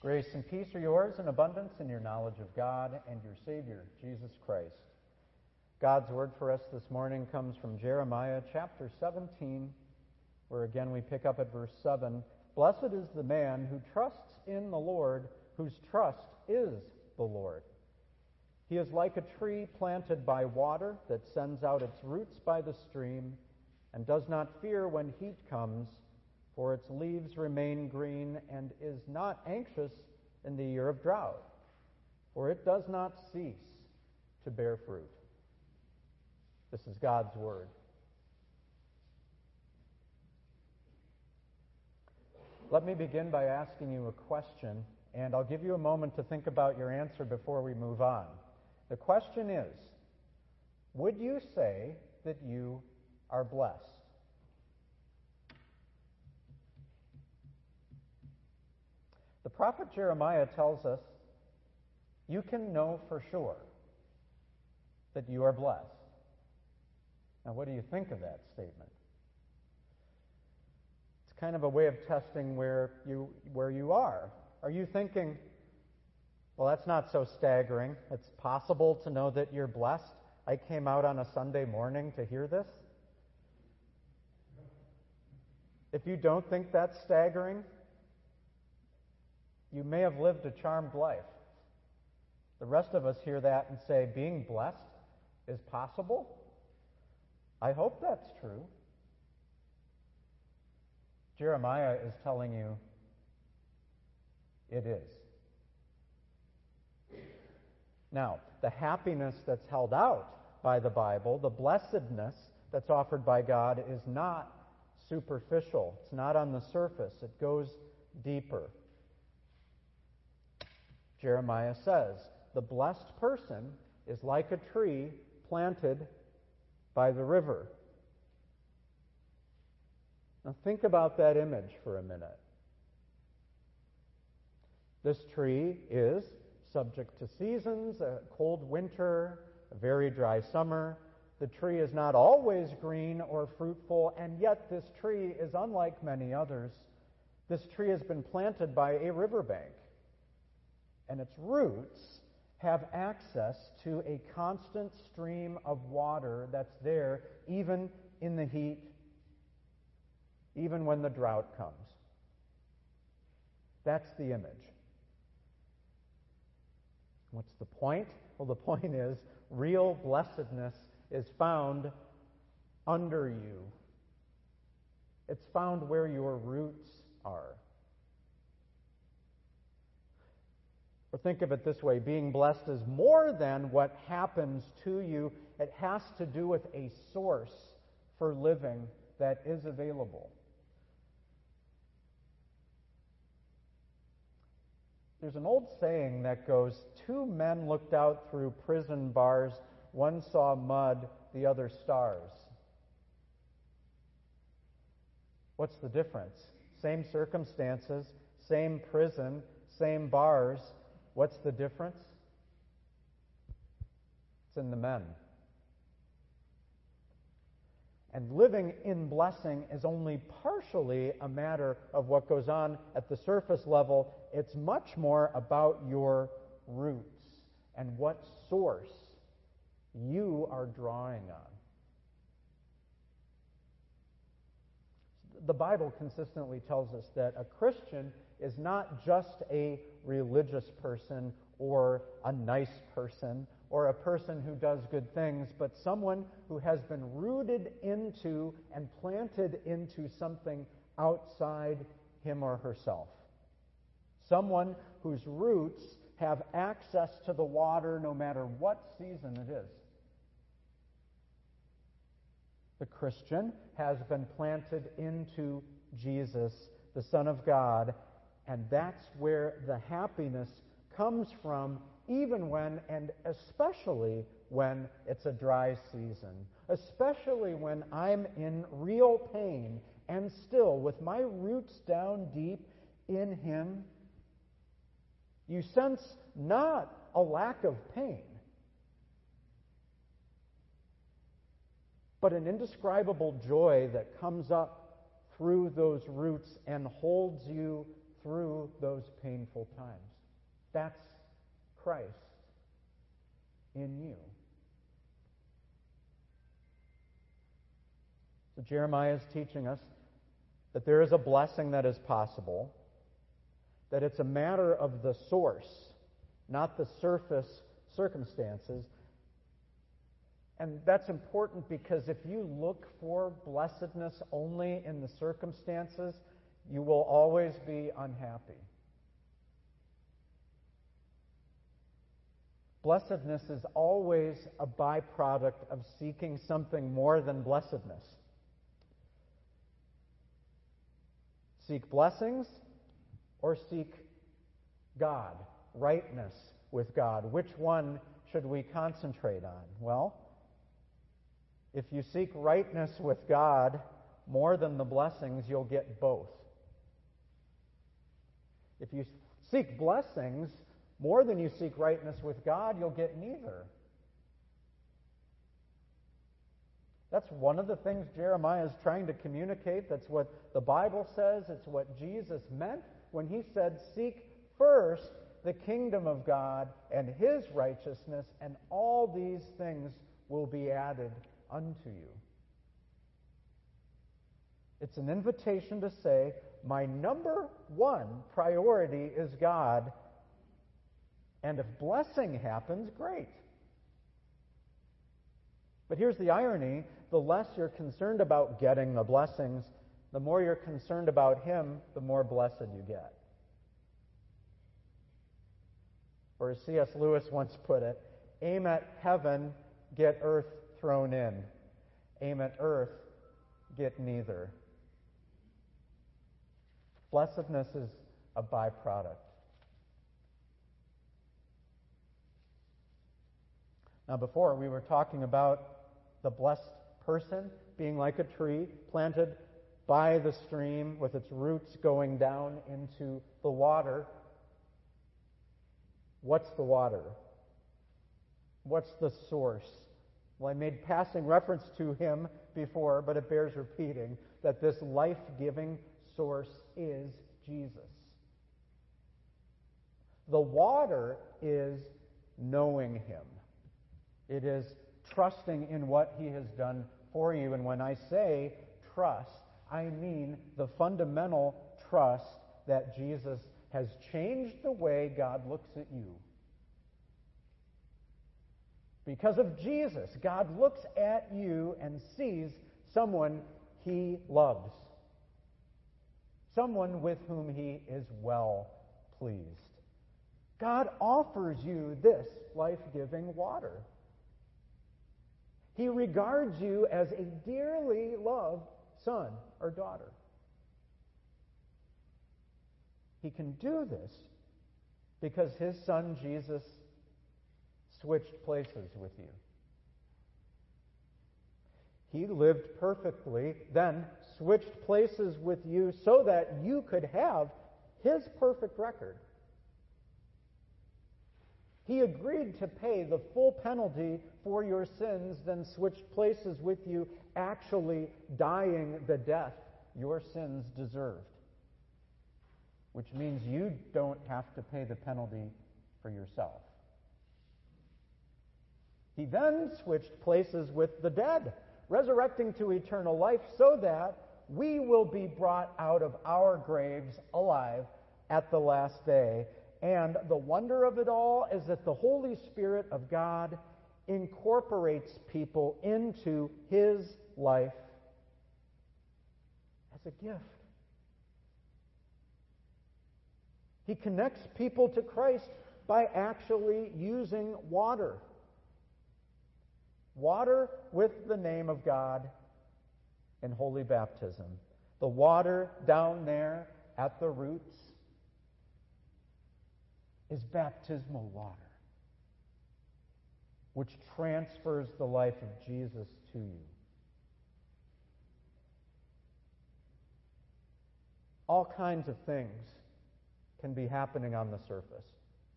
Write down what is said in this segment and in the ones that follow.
Grace and peace are yours in abundance in your knowledge of God and your Savior, Jesus Christ. God's word for us this morning comes from Jeremiah chapter 17, where again we pick up at verse 7. Blessed is the man who trusts in the Lord, whose trust is the Lord. He is like a tree planted by water that sends out its roots by the stream and does not fear when heat comes, for its leaves remain green, and is not anxious in the year of drought, for it does not cease to bear fruit. This is God's word. Let me begin by asking you a question, and I'll give you a moment to think about your answer before we move on. The question is, would you say that you are blessed? The prophet Jeremiah tells us you can know for sure that you are blessed. Now, what do you think of that statement? It's kind of a way of testing where you are. Are you thinking, well, that's not so staggering. It's possible to know that you're blessed. I came out on a Sunday morning to hear this. If you don't think that's staggering, you may have lived a charmed life. The rest of us hear that and say, being blessed is possible? I hope that's true. Jeremiah is telling you it is. Now, the happiness that's held out by the Bible, the blessedness that's offered by God, is not superficial. It's not on the surface. It goes deeper. Jeremiah says, the blessed person is like a tree planted by the river. Now think about that image for a minute. This tree is subject to seasons, a cold winter, a very dry summer. The tree is not always green or fruitful, and yet this tree is unlike many others. This tree has been planted by a riverbank, and its roots have access to a constant stream of water that's there even in the heat, even when the drought comes. That's the image. What's the point? Well, the point is real blessedness is found under you. It's found where your roots are. Or think of it this way, being blessed is more than what happens to you. It has to do with a source for living that is available. There's an old saying that goes, two men looked out through prison bars, one saw mud, the other stars. What's the difference? Same circumstances, same prison, same bars. What's the difference? It's in the men. And living in blessing is only partially a matter of what goes on at the surface level. It's much more about your roots and what source you are drawing on. The Bible consistently tells us that a Christian is not just a religious person or a nice person or a person who does good things, but someone who has been rooted into and planted into something outside him or herself. Someone whose roots have access to the water no matter what season it is. The Christian has been planted into Jesus, the Son of God, and that's where the happiness comes from, even when, and especially when it's a dry season, especially when I'm in real pain and still with my roots down deep in Him. You sense not a lack of pain, but an indescribable joy that comes up through those roots and holds you through those painful painful times. That's Christ in you. So Jeremiah is teaching us that there is a blessing that is possible, that it's a matter of the source, not the surface circumstances. And that's important because if you look for blessedness only in the circumstances, you will always be unhappy. Blessedness is always a byproduct of seeking something more than blessedness. Seek blessings or seek God, rightness with God. Which one should we concentrate on? Well, if you seek rightness with God more than the blessings, you'll get both. If you seek blessings more than you seek rightness with God, you'll get neither. That's one of the things Jeremiah is trying to communicate. That's what the Bible says. It's what Jesus meant when he said, "Seek first the kingdom of God and his righteousness, and all these things will be added unto you." It's an invitation to say, my number one priority is God, and if blessing happens, great. But here's the irony: the less you're concerned about getting the blessings, the more you're concerned about Him, the more blessed you get. Or as C.S. Lewis once put it, aim at heaven, get earth thrown in. Aim at earth, get neither. Blessedness is a byproduct. Now, before we were talking about the blessed person being like a tree planted by the stream with its roots going down into the water. What's the water? What's the source? Well, I made passing reference to him before, but it bears repeating that this life-giving source is Jesus. The water is knowing Him. It is trusting in what He has done for you. And when I say trust, I mean the fundamental trust that Jesus has changed the way God looks at you. Because of Jesus, God looks at you and sees someone He loves, someone with whom He is well pleased. God offers you this life-giving water. He regards you as a dearly loved son or daughter. He can do this because His Son Jesus switched places with you. He lived perfectly, then switched places with you so that you could have His perfect record. He agreed to pay the full penalty for your sins, then switched places with you, actually dying the death your sins deserved. Which means you don't have to pay the penalty for yourself. He then switched places with the dead, resurrecting to eternal life so that we will be brought out of our graves alive at the last day. And the wonder of it all is that the Holy Spirit of God incorporates people into His life as a gift. He connects people to Christ by actually using water. Water with the name of God in holy baptism. The water down there at the roots is baptismal water, which transfers the life of Jesus to you. All kinds of things can be happening on the surface.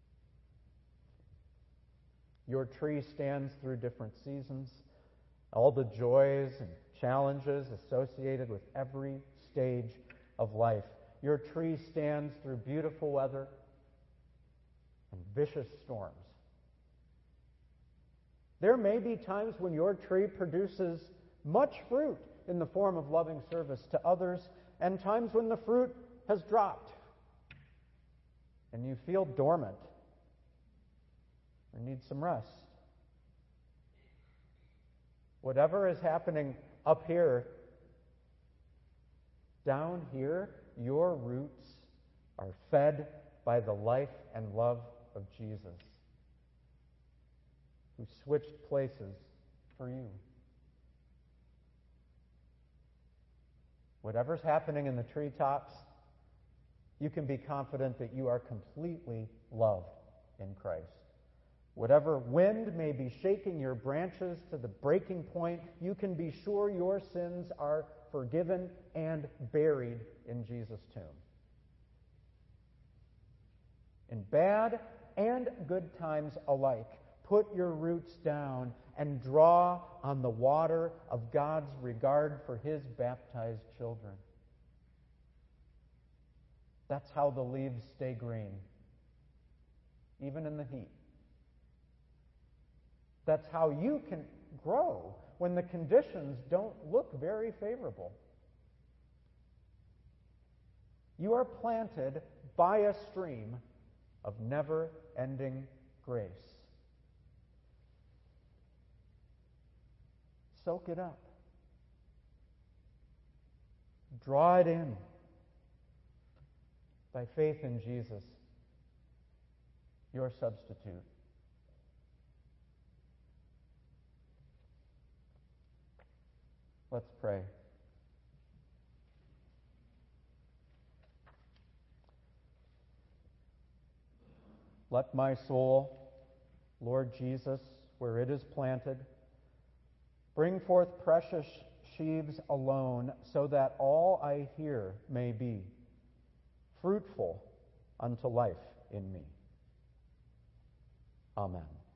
Your tree stands through different seasons, all the joys and challenges associated with every stage of life. Your tree stands through beautiful weather and vicious storms. There may be times when your tree produces much fruit in the form of loving service to others, and times when the fruit has dropped and you feel dormant or need some rest. Whatever is happening up here, down here, your roots are fed by the life and love of Jesus, who switched places for you. Whatever's happening in the treetops, you can be confident that you are completely loved in Christ. Whatever wind may be shaking your branches to the breaking point, you can be sure your sins are forgiven and buried in Jesus' tomb. In bad and good times alike, put your roots down and draw on the water of God's regard for His baptized children. That's how the leaves stay green, even in the heat. That's how you can grow when the conditions don't look very favorable. You are planted by a stream of never-ending grace. Soak it up. Draw it in by faith in Jesus, your substitute. Let's pray. Let my soul, Lord Jesus, where it is planted, bring forth precious sheaves alone, so that all I hear may be fruitful unto life in me. Amen.